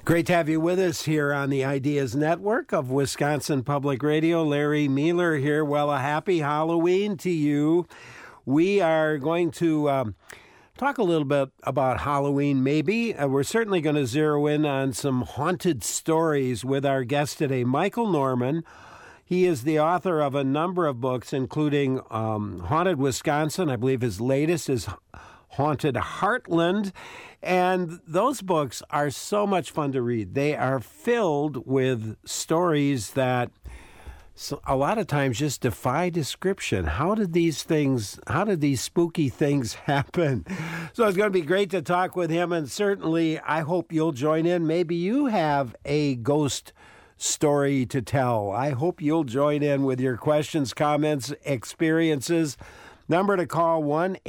Great to have you with us here on the Ideas Network of Wisconsin Public Radio. Larry Mueller here. Well, a happy Halloween to you. We are going to talk a little bit about Halloween, maybe. We're certainly going to zero in on some haunted stories with our guest today, Michael Norman. He is the author of a number of books, including Haunted Wisconsin. I believe his latest is Haunted Heartland. And those books are so much fun to read. They are filled with stories that a lot of times just defy description. How did these spooky things happen? So it's going to be great to talk with him, and certainly I hope you'll join in. Maybe you have a ghost story to tell. I hope you'll join in with your questions, comments, experiences. Number to call,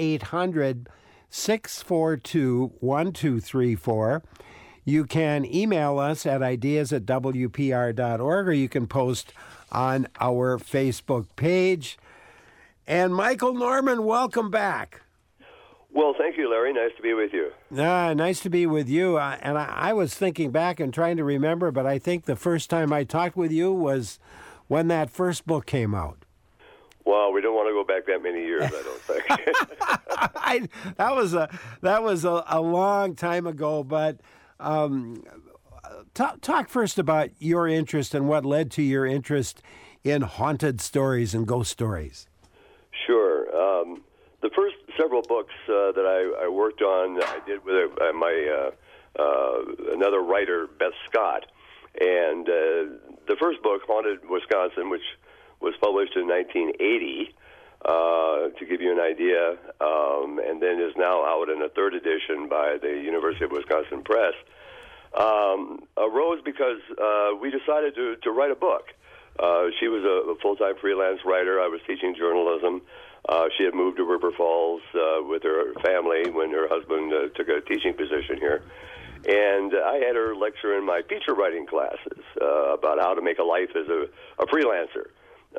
1-800-642-1234. You can email us at ideas@wpr.org, or you can post on our Facebook page. And Michael Norman, welcome back. Well, thank you, Larry. Nice to be with you. Nice to be with you. And I was thinking back and trying to remember, but I think the first time I talked with you was when that first book came out. Well, we don't want to go back that many years, I don't think. That was a long time ago, but talk first about your interest and what led to your interest in haunted stories and ghost stories. Sure. The first several books that I worked on, I did with another writer, Beth Scott. And the first book, Haunted Wisconsin, which was published in 1980, to give you an idea, and then is now out in a third edition by the University of Wisconsin Press, arose because we decided to write a book. She was a full-time freelance writer. I was teaching journalism. She had moved to River Falls with her family when her husband took a teaching position here. And I had her lecture in my feature writing classes about how to make a life as a freelancer.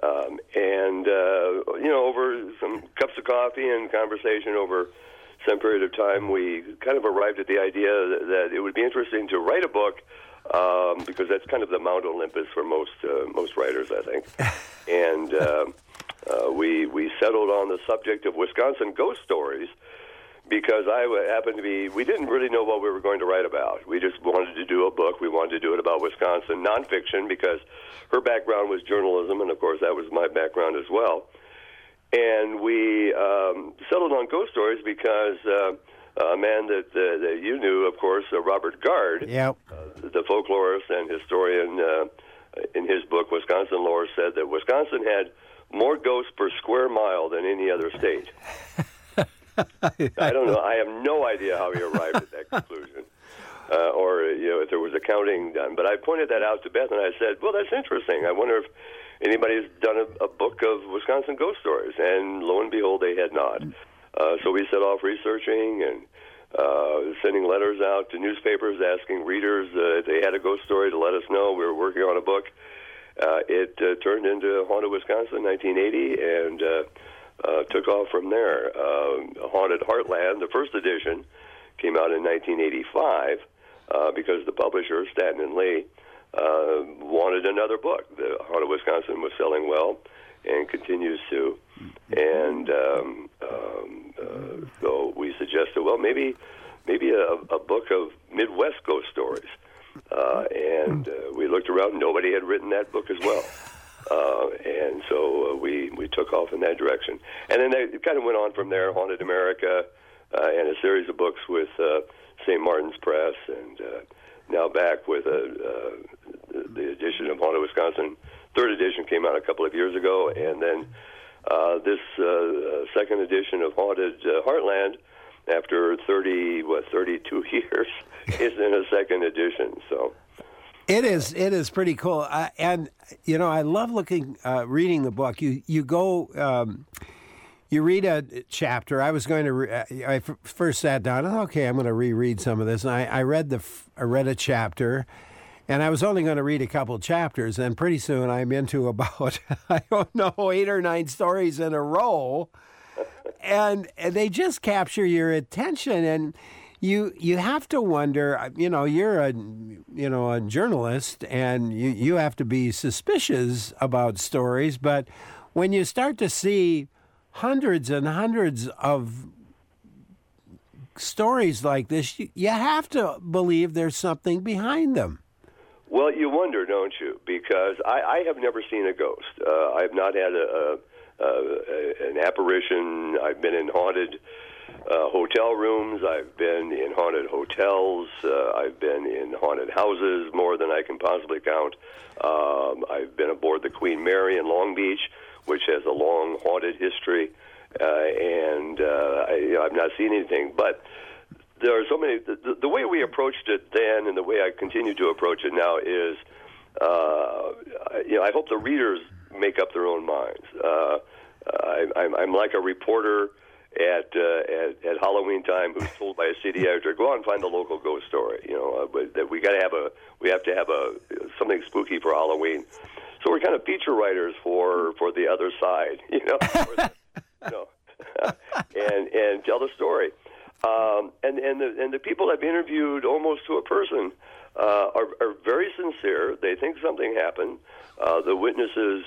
Over some cups of coffee and conversation over some period of time, we kind of arrived at the idea that it would be interesting to write a book, because that's kind of the Mount Olympus for most writers, I think. And we settled on the subject of Wisconsin ghost stories, because we didn't really know what we were going to write about. We just wanted to do a book. We wanted to do it about Wisconsin, nonfiction, because her background was journalism, and of course that was my background as well. And we settled on ghost stories because a man that you knew, of course, Robert Gard, yep. The folklorist and historian, in his book, Wisconsin Lore, said that Wisconsin had more ghosts per square mile than any other state. I don't know. I have no idea how he arrived at that conclusion, or if there was accounting done. But I pointed that out to Beth, and I said, "Well, that's interesting. I wonder if anybody's done a book of Wisconsin ghost stories." And lo and behold, they had not. So we set off researching and sending letters out to newspapers asking readers if they had a ghost story to let us know. We were working on a book. It turned into Haunted Wisconsin, 1980, and took off from there. Haunted Heartland, the first edition, came out in 1985 because the publisher, Stanton and Lee, wanted another book. The Haunted Wisconsin was selling well and continues to. And so we suggested, well, maybe a book of Midwest ghost stories. And we looked around, nobody had written that book as well. And so we took off in that direction. And then it kind of went on from there, Haunted America, and a series of books with St. Martin's Press, and now back with the edition of Haunted Wisconsin. Third edition came out a couple of years ago, and then this second edition of Haunted Heartland, after 32 years, is in a second edition. So it is pretty cool, and I love reading the book. You go. You read a chapter. I was going to. I first sat down. Okay, I'm going to reread some of this. And I read a chapter, and I was only going to read a couple chapters. And pretty soon, I'm into about 8 or 9 stories in a row, and they just capture your attention. And You have to wonder, you're a journalist, and you have to be suspicious about stories, but when you start to see hundreds and hundreds of stories like this, you have to believe there's something behind them. Well, you wonder, don't you? Because I have never seen a ghost. I've not had an apparition. I've been in haunted hotel rooms. I've been in haunted hotels. I've been in haunted houses, more than I can possibly count. I've been aboard the Queen Mary in Long Beach, which has a long haunted history, and I've not seen anything. But there are so many. The way we approached it then, and the way I continue to approach it now, is I hope the readers make up their own minds. I'm like a reporter at Halloween time who's told by a city editor, go out and find the local ghost story. That we have to have something spooky for Halloween. So we're kind of feature writers for the other side, and tell the story. And the people I've interviewed almost to a person are very sincere. They think something happened. The witnesses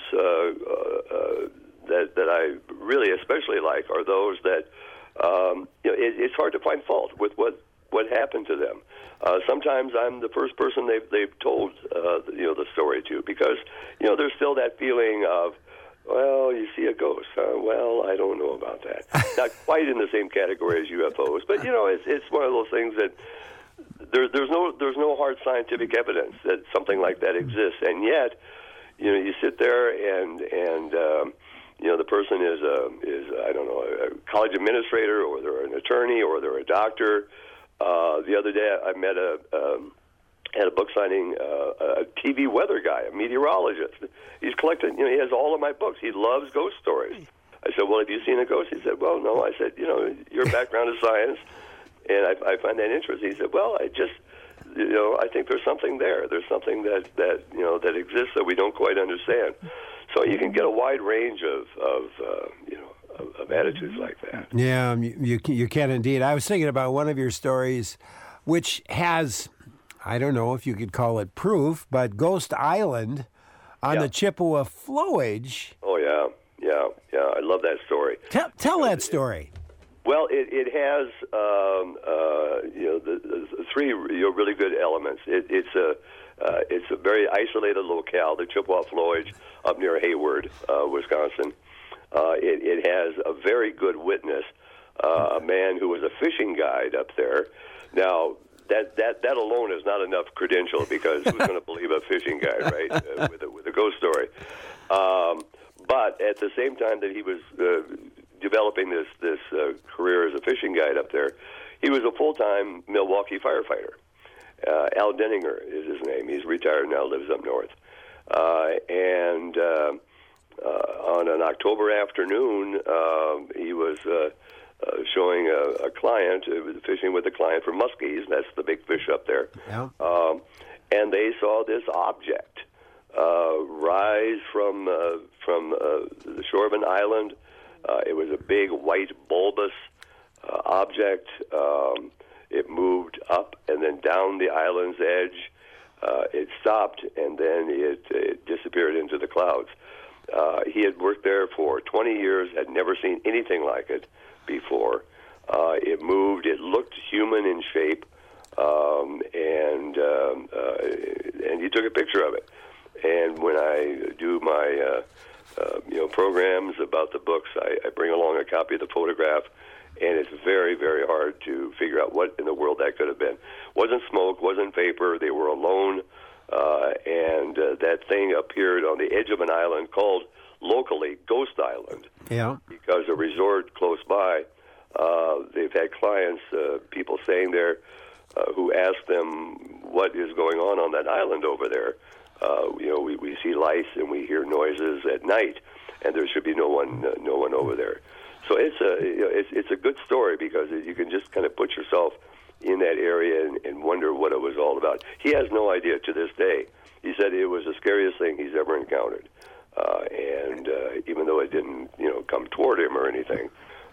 that I really especially like are those that it's hard to find fault with what happened to them. Sometimes I'm the first person they've told the story to, because there's still that feeling of, well, you see a ghost. Well, I don't know about that. Not quite in the same category as UFOs, but it's one of those things that there's no hard scientific evidence that something like that exists, and yet you sit there and the person is I don't know, a college administrator, or they're an attorney, or they're a doctor. The other day I met at a book signing, a TV weather guy, a meteorologist. He's collected, he has all of my books. He loves ghost stories. I said, well, have you seen a ghost? He said, well, no. I said, your background is science, and I find that interesting. He said, well, I think there's something there. There's something that exists that we don't quite understand. So you can get a wide range of attitudes like that. Yeah, you can indeed. I was thinking about one of your stories, which has, I don't know if you could call it proof, but Ghost Island on the Chippewa flowage. Oh, yeah. I love that story. Tell that story. Well, it has the three really good elements. It's a very isolated locale, the Chippewa flowage up near Hayward, Wisconsin. It has a very good witness, a man who was a fishing guide up there. Now, that alone is not enough credential, because who's going to believe a fishing guide, right? With a ghost story. But at the same time that he was developing this career as a fishing guide up there, he was a full-time Milwaukee firefighter. Al Denninger is his name. He's retired now, lives up north. And on an October afternoon, he was showing a client, fishing with a client for muskies. That's the big fish up there. Yeah. And they saw this object rise from the shore of an island. It was a big white bulbous object. It moved up and then down the island's edge. It stopped, and then it disappeared into the clouds. He had worked there for 20 years, had never seen anything like it before. It moved. It looked human in shape, and he took a picture of it. And when I do my programs about the books, I bring along a copy of the photograph, and it's very, very hard to figure out what in the world that could have been. Wasn't smoke, wasn't vapor. They were alone, and that thing appeared on the edge of an island called locally Ghost Island. Yeah. Because a resort close by, they've had clients, people staying there, who ask them what is going on that island over there. We see lights and we hear noises at night, and there should be no one over there. So it's a good story, because you can just kind of put yourself in that area and wonder what it was all about. He has no idea to this day. He said it was the scariest thing he's ever encountered, and even though it didn't come toward him or anything,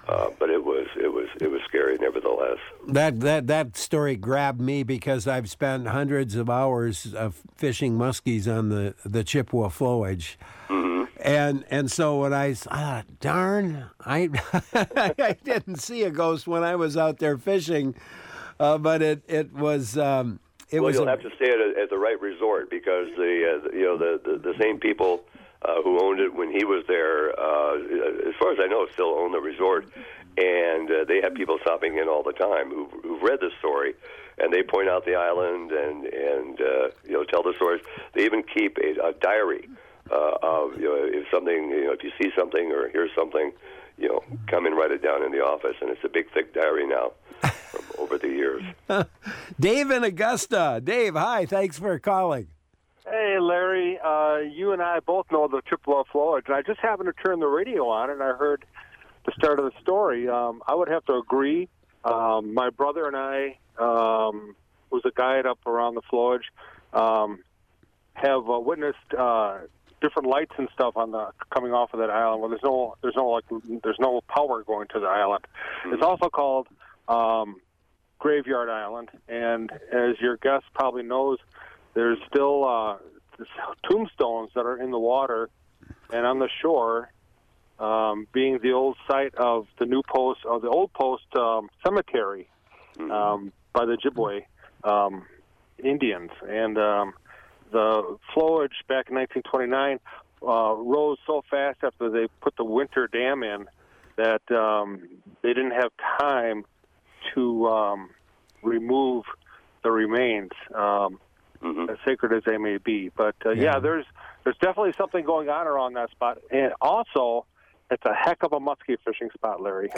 But it was scary, nevertheless. That story grabbed me because I've spent hundreds of hours of fishing muskies on the Chippewa flowage. Mm-hmm. And so when I darn, I I didn't see a ghost when I was out there fishing, but it was. You'll have to stay at the right resort because the same people who owned it when he was there, as far as I know, still own the resort, and they have people stopping in all the time who've read the story, and they point out the island and tell the stories. They even keep a diary of if something if you see something or hear something, come and write it down in the office, and it's a big thick diary now. From over the years. Dave in Augusta. Dave, hi. Thanks for calling. Hey, Larry. You and I both know the Chippewa flowage, and I just happened to turn the radio on, and I heard the start of the story. I would have to agree. My brother and I, who's a guide up around the flowage, have witnessed different lights and stuff coming off of that island. Well, there's no power going to the island. Mm-hmm. It's also called Graveyard Island, and as your guest probably knows, there's still tombstones that are in the water and on the shore, being the old site of the old post cemetery by the Ojibwe Indians. And the flowage back in 1929 rose so fast after they put the winter dam in that they didn't have time to remove the remains, as sacred as they may be. But there's definitely something going on around that spot, and also it's a heck of a muskie fishing spot, Larry.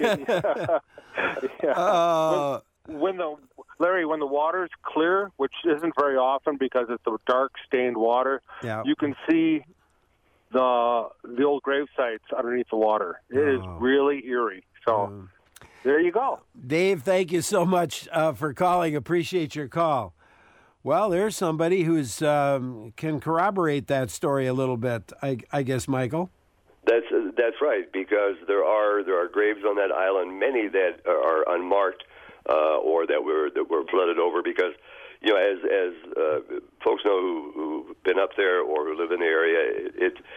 When the water's clear, which isn't very often because it's the dark stained water, you can see the old grave sites underneath the water. It is really eerie. So. There you go. Dave, thank you so much for calling. Appreciate your call. Well, there's somebody who's can corroborate that story a little bit, I guess, Michael. That's right, because there are graves on that island, many that are unmarked or that were flooded over because, as folks know who've been up there or who live in the area,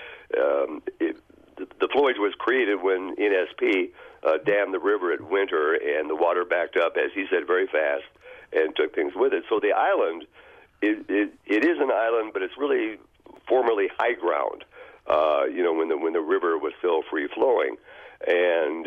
the flowage was created when NSP dammed the river at winter, and the water backed up, as he said, very fast, and took things with it. So the island, it is an island, but it's really formerly high ground. When the river was still free flowing, and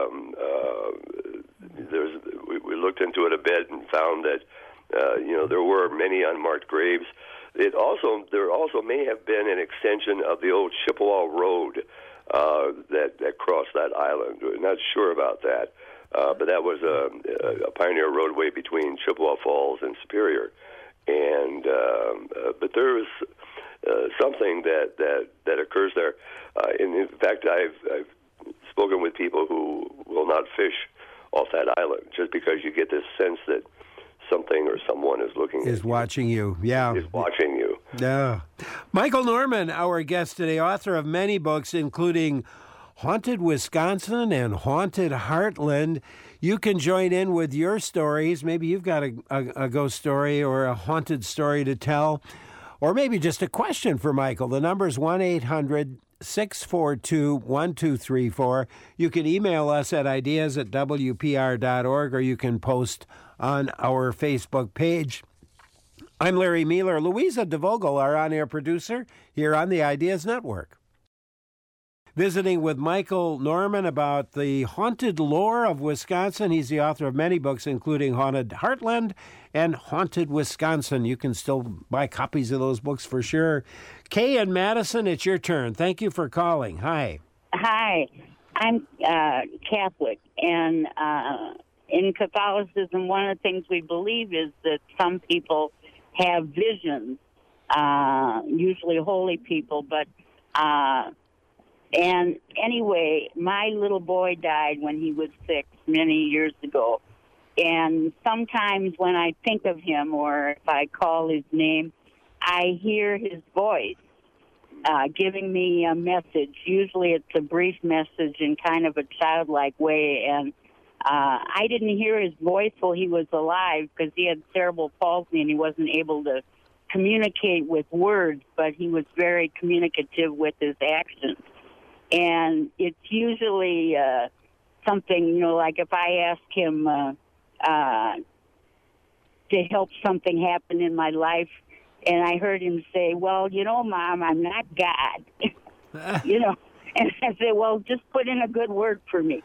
we looked into it a bit and found that there were many unmarked graves. There also may have been an extension of the old Chippewa Road that crossed that island. We're not sure about that, but that was a pioneer roadway between Chippewa Falls and Superior. And but there is something that occurs there. In fact, I've spoken with people who will not fish off that island just because you get this sense that something or someone is watching you. Yeah, is watching you. Yeah. Michael Norman, our guest today, author of many books, including Haunted Wisconsin and Haunted Heartland. You can join in with your stories. Maybe you've got a ghost story or a haunted story to tell, or maybe just a question for Michael. The number is 1-800-642-1234. You can email us at ideas@wpr.org, or you can post on our Facebook page. I'm Larry Mealer. Louisa DeVogel, our on-air producer, here on the Ideas Network. Visiting with Michael Norman about the haunted lore of Wisconsin. He's the author of many books, including Haunted Heartland and Haunted Wisconsin. You can still buy copies of those books for sure. Kay and Madison, it's your turn. Thank you for calling. Hi. Hi. I'm Catholic, and in Catholicism, one of the things we believe is that some people have visions, usually holy people, but and anyway, my little boy died when he was 6 many years ago, and sometimes when I think of him or if I call his name, I hear his voice, giving me a message. Usually it's a brief message in kind of a childlike way. And I didn't hear his voice while he was alive because he had cerebral palsy and he wasn't able to communicate with words, but he was very communicative with his actions. And it's usually something, like if I ask him to help something happen in my life, and I heard him say, well, Mom, I'm not God, and I said, well, just put in a good word for me,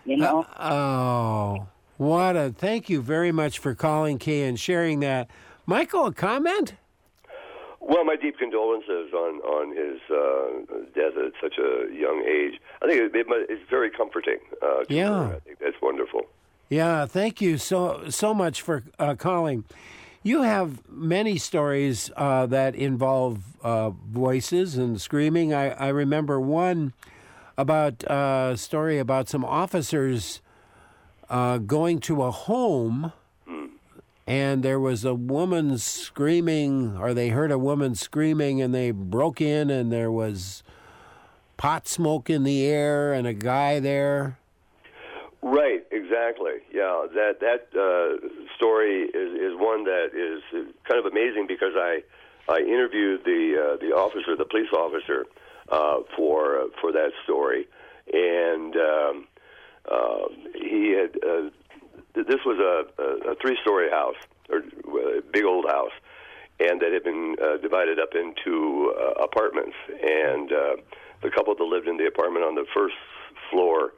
Thank you very much for calling, Kay, and sharing that. Michael, a comment? Well, my deep condolences on his death at such a young age. I think it's very comforting. I think that's wonderful. Yeah, thank you so much for calling. You have many stories that involve voices and screaming. I remember one about a story about some officers going to a home, and there was a woman screaming, or they heard a woman screaming, and they broke in, and there was pot smoke in the air and a guy there. Right, exactly. Yeah, that story is one that is kind of amazing because I interviewed the police officer for that story, and he had this was a 3-story house, or a big old house, and that had been divided up into apartments, and the couple that lived in the apartment on the first floor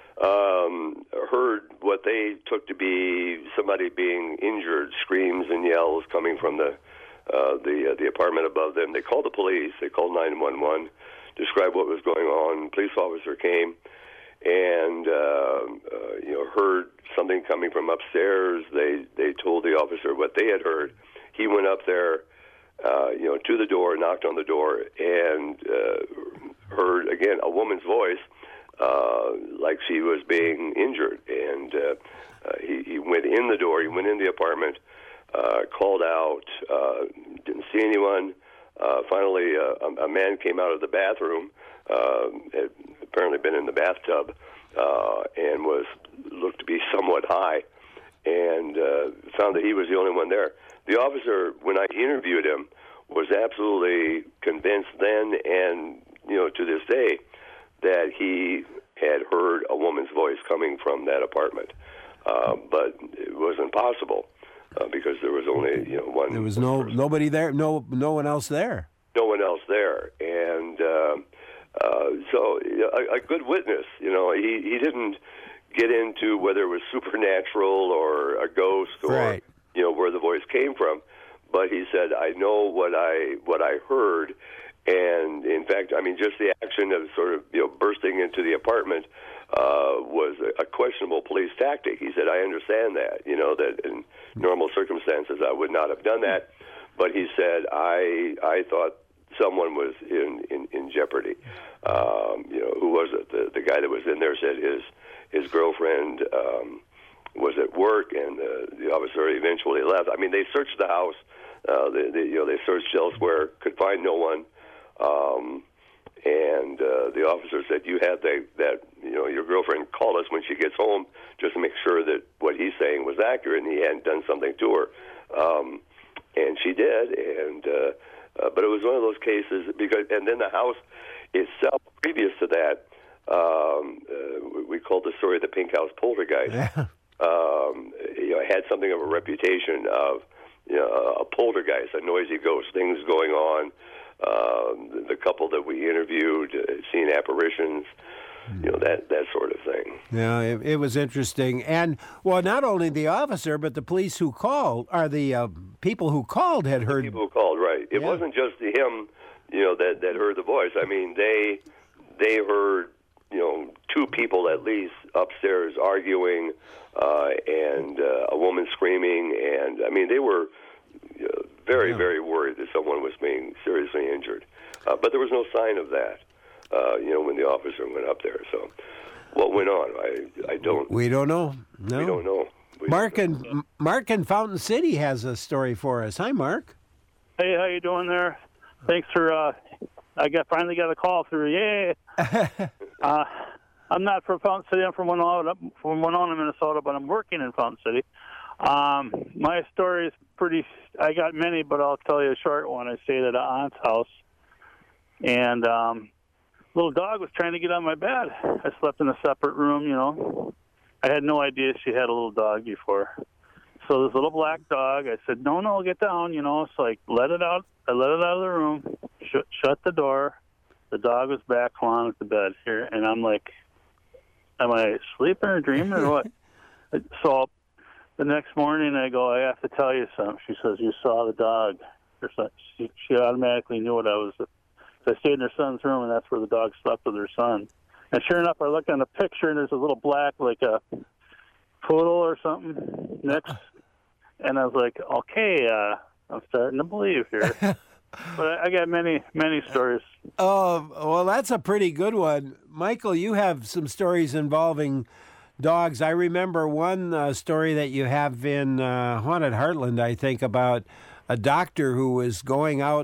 heard what they took to be somebody being injured, screams and yells coming from the apartment above them. They called the police. They called 911, described what was going on. Police officer came and heard something coming from upstairs. They told the officer what they had heard. He went up there, to the door, knocked on the door, and heard again a woman's voice. Like she was being injured, and he went in the door. He went in the apartment, called out, didn't see anyone. Finally, a man came out of the bathroom, had apparently been in the bathtub, and looked to be somewhat high, and found that he was the only one there. The officer, when I interviewed him, was absolutely convinced then and to this day that he had heard a woman's voice coming from that apartment, but it wasn't possible because there was only one. There was nobody there, no one else there. No one else there, and so a good witness. He didn't get into whether it was supernatural or a ghost or right. Where the voice came from, but he said, "I know what I heard." And in fact, just the action of sort of bursting into the apartment was a questionable police tactic. He said, "I understand that, that in normal circumstances I would not have done that," but he said, "I thought someone was in jeopardy." Who was it? The guy that was in there said his girlfriend was at work, and the officer eventually left. They searched the house. They searched elsewhere, could find no one. And the officer said, "You had that your girlfriend call us when she gets home just to make sure that what he's saying was accurate, and he hadn't done something to her." And she did, and but it was one of those cases and then the house itself, previous to that, we called the story the Pink House Poltergeist. Yeah. Had something of a reputation of a poltergeist, a noisy ghost, things going on. The couple that we interviewed, seen apparitions, that sort of thing. Yeah, it was interesting. And, well, not only the officer, but the police who called, or the people who called had heard. The people who called, right. It wasn't just him, that heard the voice. They heard, two people at least upstairs arguing, and a woman screaming, and, they were very, very worried that someone was being seriously injured. But there was no sign of that, when the officer went up there. So what went on? I don't... We don't know. No. We don't know. Mark in Fountain City has a story for us. Hi, Mark. Hey, how you doing there? Thanks for finally got a call through. Yay! I'm not from Fountain City. I'm from Winona, Minnesota, but I'm working in Fountain City. My story is I got many, but I'll tell you a short one. I stayed at an aunt's house, and little dog was trying to get on my bed. I slept in a separate room, I had no idea she had a little dog before. So this little black dog, I said, no, get down, So I let it out. I let it out of the room, shut the door. The dog was back lying at the bed here, and I'm like, am I sleeping or dreaming or what? So the next morning I go, I have to tell you something. She says, you saw the dog. She automatically knew what I was. So I stayed in her son's room, and that's where the dog slept with her son. And sure enough, I looked on the picture, and there's a little black, like a poodle or something next. And I was like, okay, I'm starting to believe here. But I got many, many stories. Oh, well, that's a pretty good one. Michael, you have some stories involving dogs. I remember one story that you have in Haunted Heartland, I think, about a doctor who was going out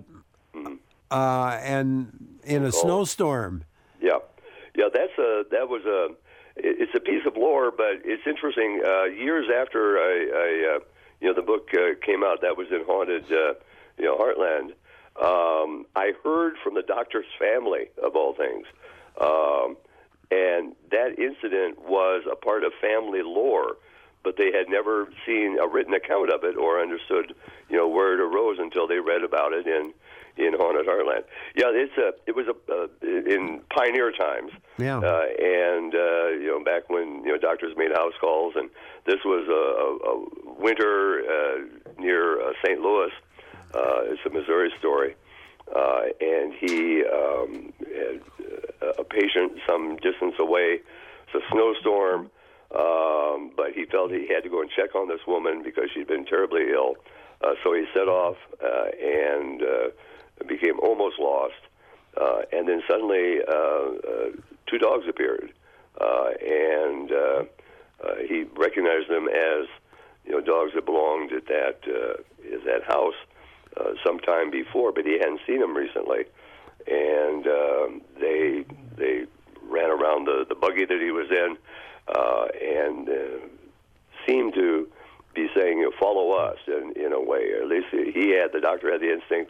and in a snowstorm. Yeah, it's a piece of lore, but it's interesting. Years after I the book came out, that was in Haunted, Heartland. I heard from the doctor's family, of all things, and that incident was a part of family lore, but they had never seen a written account of it or understood, where it arose until they read about it in Haunted Heartland. Yeah, it was in pioneer times. Yeah. And back when doctors made house calls, and this was a winter near St. Louis. It's a Missouri story, and he had a patient some distance away. It's a snowstorm, but he felt he had to go and check on this woman because she'd been terribly ill. So he set off and became almost lost. And then suddenly 2 dogs appeared, and he recognized them as dogs that belonged at that house sometime before, but he hadn't seen them recently. And they ran around the buggy that he was in and seemed to be saying, follow us in a way. Or at least the doctor had the instinct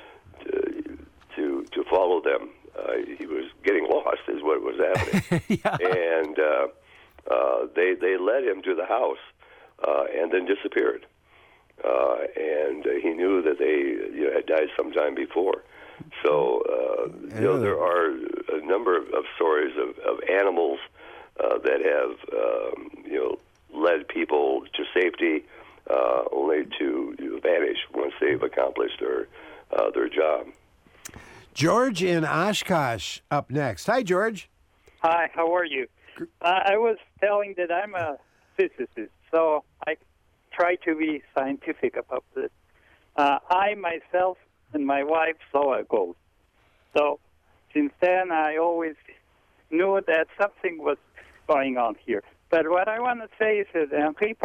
to follow them. He was getting lost is what was happening. Yeah. And they led him to the house and then disappeared. And he knew that they had died sometime before. So there are a number of stories of animals that have led people to safety, only to vanish once they've accomplished their job. George in Oshkosh up next. Hi, George. Hi, how are you? I was telling that I'm a physicist, so I try to be scientific about this. I myself and my wife saw a ghost. So since then, I always knew that something was going on here. But what I want to say is that Henri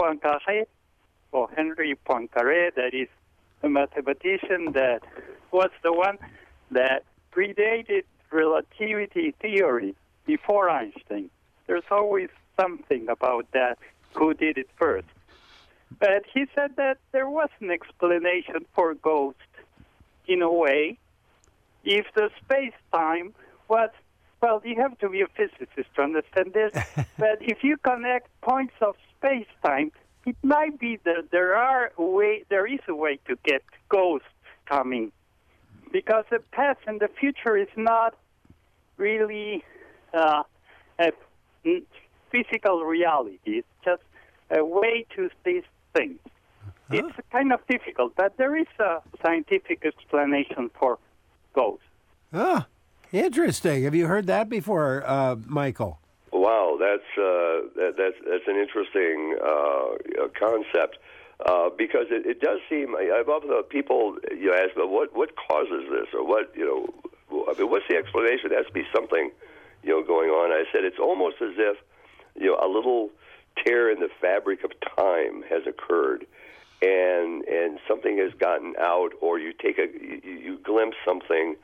Poincaré, that is a mathematician that was the one that predated relativity theory before Einstein. There's always something about that, who did it first. But he said that there was an explanation for ghosts in a way. If the space-time was, well, you have to be a physicist to understand this, but if you connect points of space-time, it might be that there is a way to get ghosts coming, because the past and the future is not really a physical reality. It's just a way to see things. Huh? It's kind of difficult, but there is a scientific explanation for ghosts. Oh, interesting. Have you heard that before, Michael? Wow, that's an interesting concept because it does seem. I've often people ask, what causes this, or what what's the explanation? There has to be something going on. I said it's almost as if a little tear in the fabric of time has occurred, and something has gotten out, or you take you glimpse something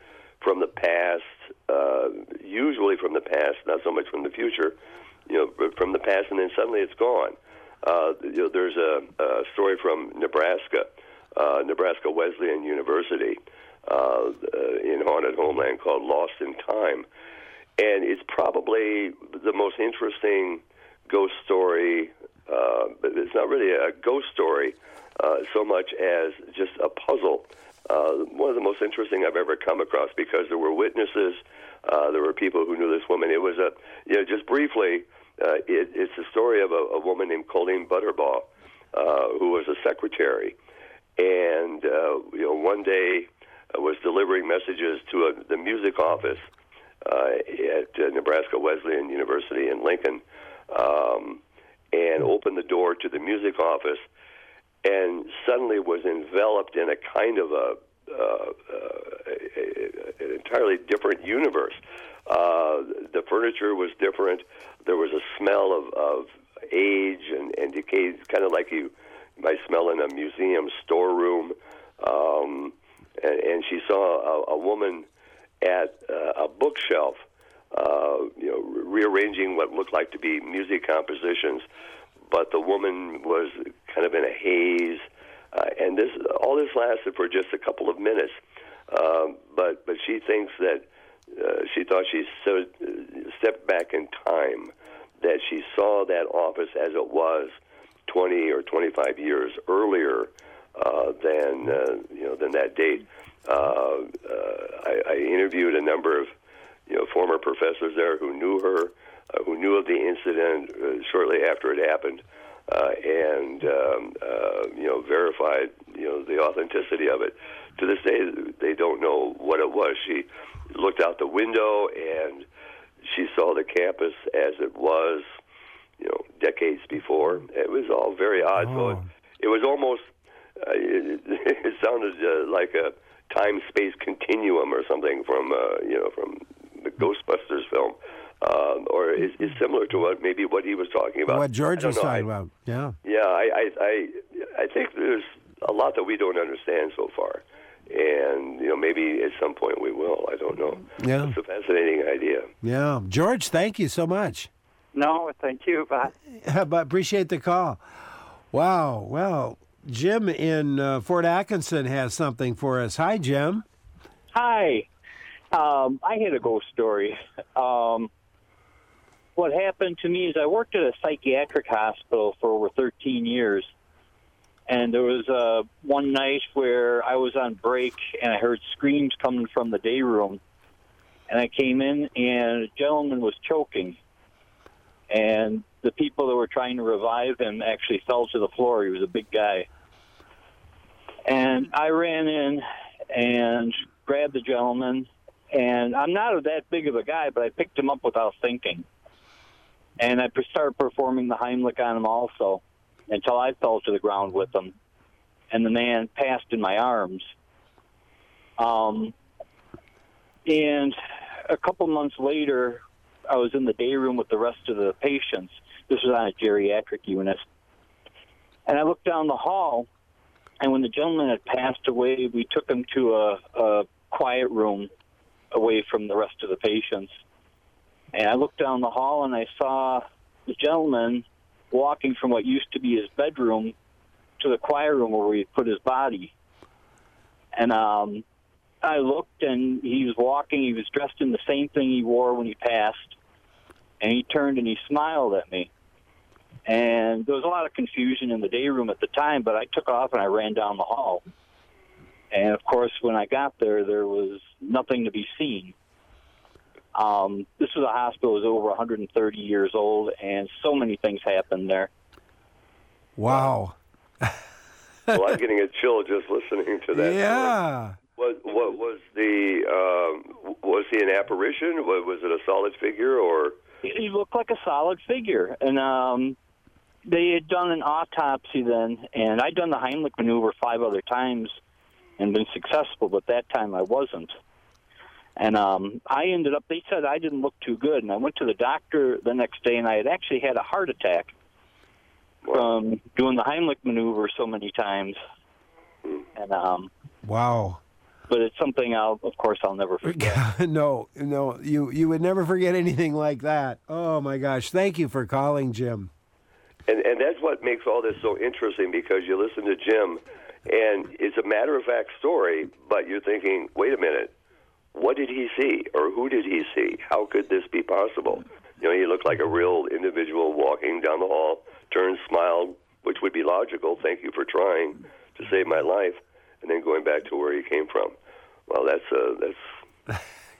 from the past, usually from the past, not so much from the future, but from the past, and then suddenly it's gone. There's a story from Nebraska, Nebraska Wesleyan University, in haunted homeland called Lost in Time. And it's probably the most interesting ghost story, but it's not really a ghost story so much as just a puzzle. One of the most interesting I've ever come across, because there were witnesses, there were people who knew this woman. It was just briefly, it's the story of a woman named Colleen Butterbaugh, who was a secretary, and one day was delivering messages to the music office at Nebraska Wesleyan University in Lincoln, and opened the door to the music office, and suddenly was enveloped in a kind of an entirely different universe. The furniture was different. There was a smell of age and decay, kind of like you might smell in a museum storeroom. And she saw a woman at a bookshelf, rearranging what looked like to be music compositions, but the woman was kind of in a haze, and all this lasted for just a couple of minutes. But she thinks that she thought she stepped back in time, that she saw that office as it was 20 or 25 years earlier than that date. I interviewed a number of former professors there who knew her, who knew of the incident shortly after it happened, and verified the authenticity of it. To this day, they don't know what it was. She looked out the window and she saw the campus as it was, decades before. It was all very odd. Oh. So it was almost, it sounded like a time-space continuum or something from the Ghostbusters film, or is similar to what he was talking about. What George was talking about, yeah. Yeah, I think there's a lot that we don't understand so far, and maybe at some point we will. I don't know. Yeah, it's a fascinating idea. Yeah, George, thank you so much. No, thank you. Bye. But appreciate the call. Wow. Well, Jim in Fort Atkinson has something for us. Hi, Jim. Hi. I had a ghost story. What happened to me is I worked at a psychiatric hospital for over 13 years. And there was one night where I was on break and I heard screams coming from the day room. And I came in and a gentleman was choking. And the people that were trying to revive him actually fell to the floor. He was a big guy. And I ran in and grabbed the gentleman. And I'm not that big of a guy, but I picked him up without thinking. And I started performing the Heimlich on him also until I fell to the ground with him. And the man passed in my arms. And a couple months later, I was in the day room with the rest of the patients. This was on a geriatric unit. And I looked down the hall, and when the gentleman had passed away, we took him to a quiet room away from the rest of the patients. And I looked down the hall, and I saw the gentleman walking from what used to be his bedroom to the quiet room where he put his body. And I looked, and he was walking. He was dressed in the same thing he wore when he passed. And he turned and he smiled at me. And there was a lot of confusion in the day room at the time, but I took off and I ran down the hall. And, of course, when I got there, there was nothing to be seen. This was a hospital that was over 130 years old, and so many things happened there. Wow. Well, I'm getting a chill just listening to that. Yeah. What was was he an apparition? Was it a solid figure, or? He looked like a solid figure, and they had done an autopsy then, and I'd done the Heimlich maneuver 5 other times and been successful, but that time I wasn't. And I ended up, they said I didn't look too good, and I went to the doctor the next day, and I had actually had a heart attack from doing the Heimlich maneuver so many times. And wow. but it's something I'll never forget. No, you would never forget anything like that. Oh my gosh! Thank you for calling, Jim. And that's what makes all this so interesting, because you listen to Jim, and it's a matter-of-fact story, but you're thinking, wait a minute, what did he see, or who did he see? How could this be possible? You know, he looked like a real individual walking down the hall, turned, smiled, which would be logical. Thank you for trying to save my life, and then going back to where he came from. Well, that's.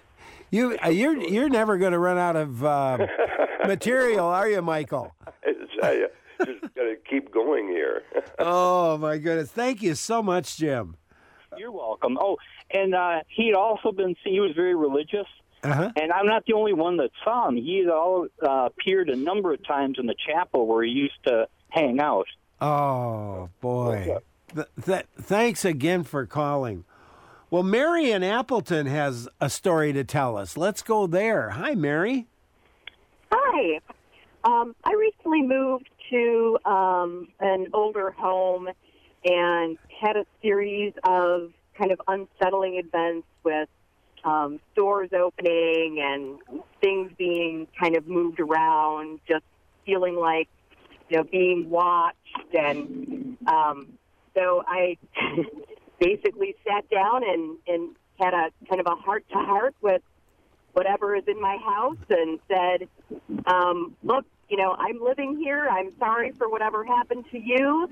You're never going to run out of material, are you, Michael? I just got to keep going here. Oh my goodness! Thank you so much, Jim. You're welcome. Oh, and he'd also he was very religious, and I'm not the only one that saw him. He had appeared a number of times in the chapel where he used to hang out. Oh boy! Thanks again for calling. Well, Mary in Appleton has a story to tell us. Let's go there. Hi, Mary. Hi. I recently moved to an older home and had a series of kind of unsettling events with stores opening and things being kind of moved around, just feeling like, being watched. And so I basically sat down and had a kind of a heart-to-heart with whatever is in my house and said, look, I'm living here. I'm sorry for whatever happened to you.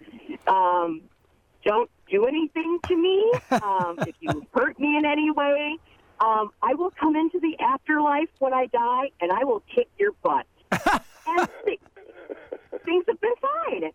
Don't do anything to me. If you hurt me in any way, I will come into the afterlife when I die, and I will kick your butt. And things have been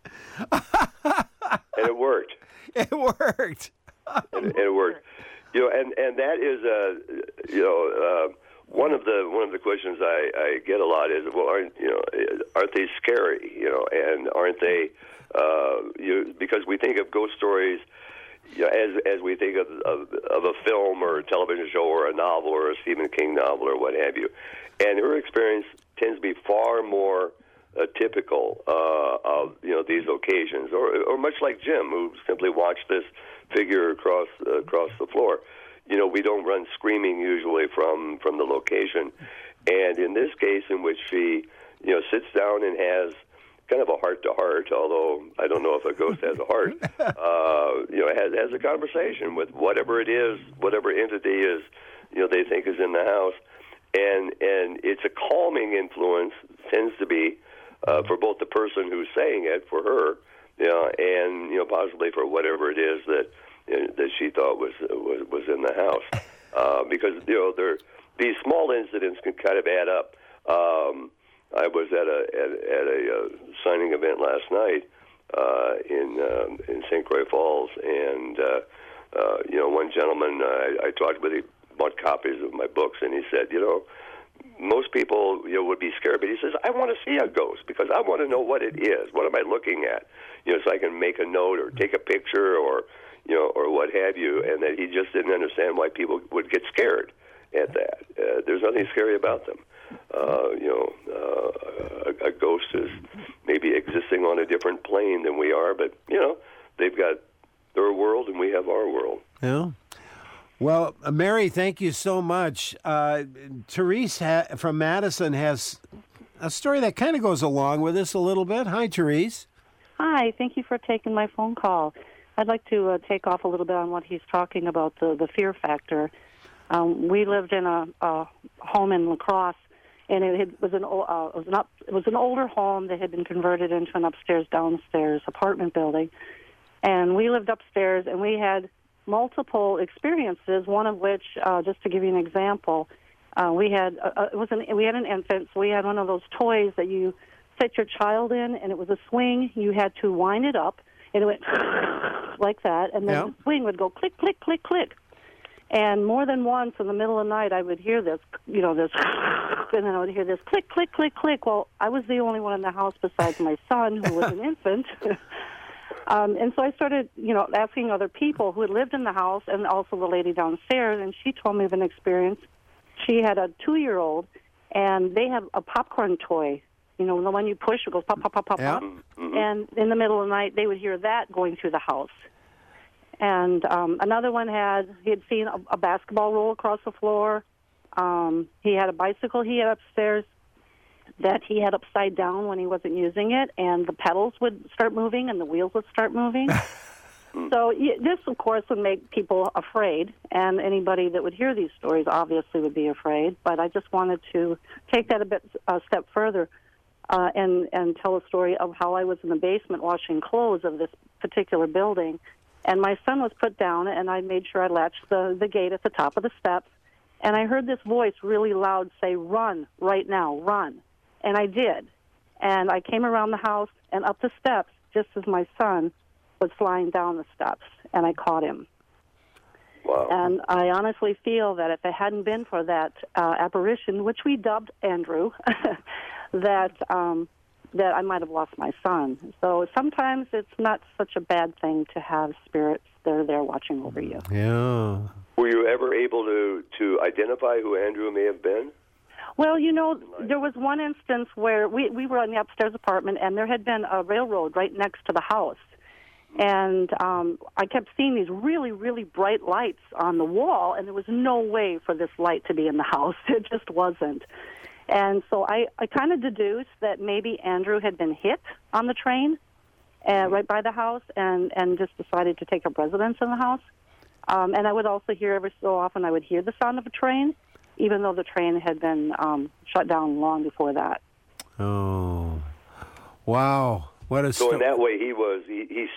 fine. And it worked. It worked. And it worked. And that is one of the questions I get a lot is, well, aren't they scary? And aren't they? Because we think of ghost stories, as we think of a film or a television show or a novel or a Stephen King novel or what have you, and her experience tends to be far more typical of these occasions, or much like Jim, who simply watched this figure across the floor. We don't run screaming usually from the location. And in this case, in which she, sits down and has kind of a heart-to-heart, although I don't know if a ghost has a heart, has a conversation with whatever it is, whatever entity is, they think is in the house. And it's a calming influence, tends to be, for both the person who's saying it, for her, and, possibly for whatever it is that she thought was in the house, because these small incidents can kind of add up. I was at a signing event last night in St. Croix Falls, and one gentleman I talked with, he bought copies of my books, and he said, most people would be scared, but he says, I want to see a ghost because I want to know what it is. What am I looking at? So I can make a note or take a picture or what have you, and that he just didn't understand why people would get scared at that. There's nothing scary about them. A ghost is maybe existing on a different plane than we are, but, they've got their world and we have our world. Yeah. Well, Mary, thank you so much. Therese from Madison has a story that kind of goes along with this a little bit. Hi, Therese. Hi, thank you for taking my phone call. I'd like to take off a little bit on what he's talking about, the fear factor. We lived in a home in La Crosse, and it was an older home that had been converted into an upstairs-downstairs apartment building. And we lived upstairs, and we had multiple experiences. One of which, just to give you an example, we had an infant. So we had one of those toys that you set your child in, and it was a swing. You had to wind it up, and it went like that, and then the swing would go click, click, click, click. And more than once in the middle of the night, I would hear this, this, and then I would hear this click, click, click, click. Well, I was the only one in the house besides my son, who was an infant. And so I started, asking other people who had lived in the house, and also the lady downstairs, and she told me of an experience. She had a 2-year-old, and they had a popcorn toy. The one you push, it goes pop, pop, pop, pop, pop. And in the middle of the night, they would hear that going through the house. And another one he had seen a basketball roll across the floor. He had a bicycle he had upstairs that he had upside down when he wasn't using it, and the pedals would start moving and the wheels would start moving. So this, of course, would make people afraid, and anybody that would hear these stories obviously would be afraid. But I just wanted to take that a step further and tell a story of how I was in the basement washing clothes of this particular building, and my son was put down, and I made sure I latched the gate at the top of the steps, and I heard this voice really loud say, "Run, right now, run." And I did. And I came around the house and up the steps just as my son was flying down the steps, and I caught him. Wow. And I honestly feel that if it hadn't been for that apparition, which we dubbed Andrew, that I might have lost my son. So sometimes it's not such a bad thing to have spirits that are there watching over you. Yeah. Were you ever able to identify who Andrew may have been? Well, there was one instance where we were in the upstairs apartment, and there had been a railroad right next to the house. And I kept seeing these really, really bright lights on the wall, and there was no way for this light to be in the house. It just wasn't. And so I kind of deduced that maybe Andrew had been hit on the train right by the house and just decided to take up residence in the house. And I would also hear every so often, I would hear the sound of a train, even though the train had been shut down long before that. Oh, wow! What a so in that way, he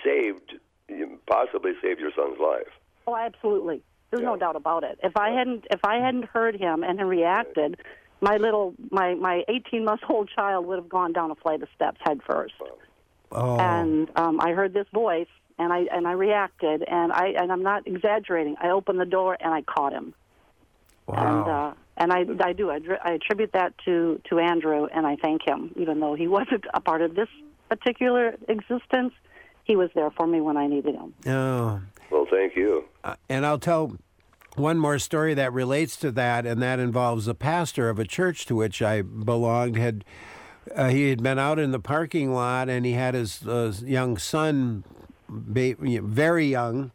possibly saved your son's life. Oh, absolutely. There's no doubt about it. If I hadn't heard him and reacted, my 18-month-old child would have gone down a flight of steps head first. Oh. And I heard this voice, and I reacted, and I'm not exaggerating. I opened the door and I caught him. Wow. And I do. I attribute that to Andrew, and I thank him. Even though he wasn't a part of this particular existence, he was there for me when I needed him. Oh. Well, thank you. And I'll tell one more story that relates to that, and that involves a pastor of a church to which I belonged. He had been out in the parking lot, and he had his young son, very young,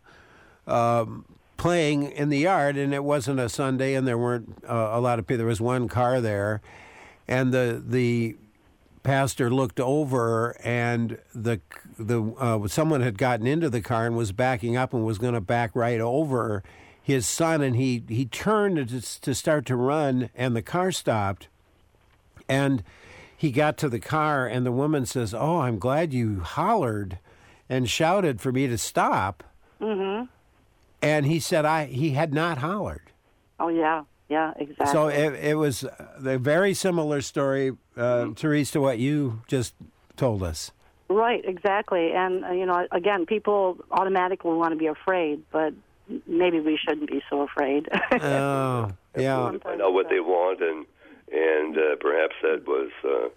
playing in the yard, and it wasn't a Sunday, and there weren't a lot of people. There was one car there, and the pastor looked over, and someone had gotten into the car and was backing up and was going to back right over his son, and he turned to start to run, and the car stopped, and he got to the car, and the woman says, "Oh, I'm glad you hollered and shouted for me to stop." Mm-hmm. And he said he had not hollered. Oh, yeah, exactly. So it was a very similar story, Therese, to what you just told us. Right, exactly. And, again, people automatically want to be afraid, but maybe we shouldn't be so afraid. Oh, yeah. Find out what they want, and perhaps that was...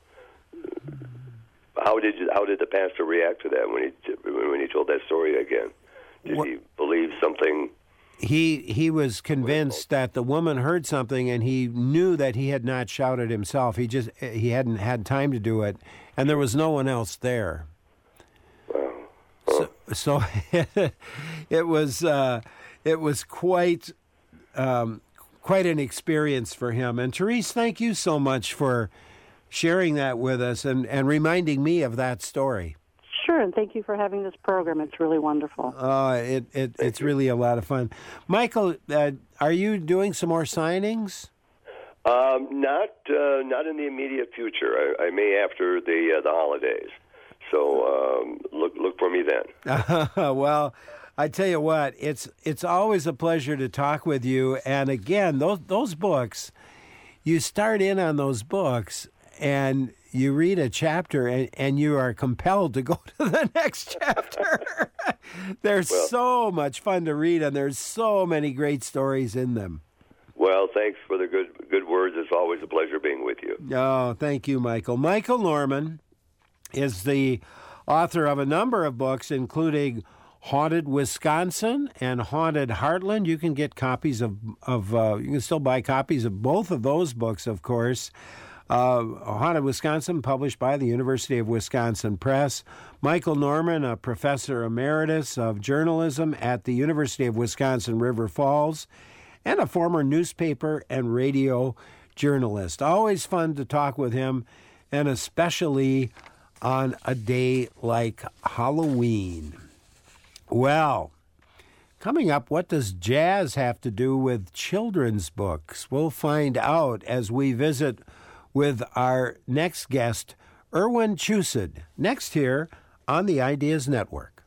How did the pastor react to that when he told that story again? Did he believe something? He was convinced that the woman heard something, and he knew that he had not shouted himself. He hadn't had time to do it, and there was no one else there. Wow. Huh. So it was quite an experience for him. And Therese, thank you so much for sharing that with us and reminding me of that story. Sure, and thank you for having this program. It's really wonderful. It's really a lot of fun. Michael, are you doing some more signings? Not in the immediate future. I may after the holidays. So look for me then. Well, I tell you what, it's always a pleasure to talk with you. And again, those books, you start in on those books, and you read a chapter, and you are compelled to go to the next chapter. They're so much fun to read, and there's so many great stories in them. Well, thanks for the good words. It's always a pleasure being with you. Oh, thank you, Michael. Michael Norman is the author of a number of books, including Haunted Wisconsin and Haunted Heartland. You can get copies you can still buy copies of both of those books, of course. Haunted Wisconsin, published by the University of Wisconsin Press. Michael Norman, a professor emeritus of journalism at the University of Wisconsin River Falls, and a former newspaper and radio journalist. Always fun to talk with him, and especially on a day like Halloween. Well, coming up, what does jazz have to do with children's books? We'll find out as we visit with our next guest, Erwin Chusad, next here on the Ideas Network.